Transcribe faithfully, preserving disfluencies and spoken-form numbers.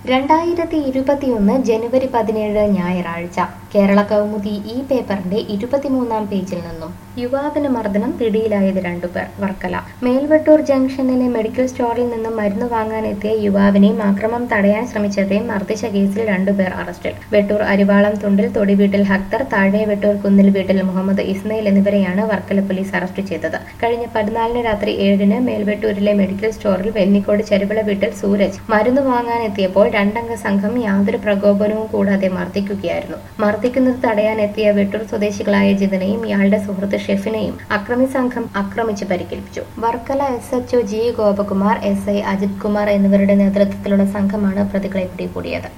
രണ്ടായിരത്തി ഇരുപത്തിയൊന്ന് ജനുവരി പതിനേഴ് ഞായറാഴ്ച കേരള കൗമുദി ഈ പേപ്പറിന്റെ ഇരുപത്തിമൂന്നാം പേജിൽ നിന്നും യുവാവിന് മർദ്ദനം പിടിയിലായത് രണ്ടുപേർ വർക്കല. മേൽവെട്ടൂർ ജംഗ്ഷനിലെ മെഡിക്കൽ സ്റ്റോറിൽ നിന്നും മരുന്ന് വാങ്ങാനെത്തിയ യുവാവിനെയും അക്രമം തടയാൻ ശ്രമിച്ചവരെയും മർദ്ദിച്ച കേസിൽ രണ്ടുപേർ അറസ്റ്റിൽ. വെട്ടൂർ അരിവാളം തുണ്ടിൽ തൊടിവീട്ടിൽ ഹക്തർ, താഴെ വെട്ടൂർ കുന്നിൽ വീട്ടിൽ മുഹമ്മദ് ഇസ്മയിൽ എന്നിവരെയാണ് വർക്കല പോലീസ് അറസ്റ്റ് ചെയ്തത്. കഴിഞ്ഞ പതിനാലിന് രാത്രി ഏഴിന് മേൽവെട്ടൂരിലെ മെഡിക്കൽ സ്റ്റോറിൽ വെന്നിക്കോട് ചെരുവിള വീട്ടിൽ സൂരജ് മരുന്ന് വാങ്ങാനെത്തിയപ്പോൾ രണ്ടംഗ സംഘം യാതൊരു പ്രകോപനവും കൂടാതെ മർദ്ദിക്കുകയായിരുന്നു. മർദ്ദിക്കുന്നത് തടയാനെത്തിയ വെട്ടൂർ സ്വദേശികളായ ജിതിനെയും ഇയാളുടെ സുഹൃത്ത് ഷെഫിനെയും അക്രമി സംഘം ആക്രമിച്ച് പരിക്കേൽപ്പിച്ചു. Varkala S H O G Gopakumar, S I Ajith Kumar എന്നിവരുടെ നേതൃത്വത്തിലുള്ള സംഘമാണ് പ്രതികളെ പിടികൂടിയത്.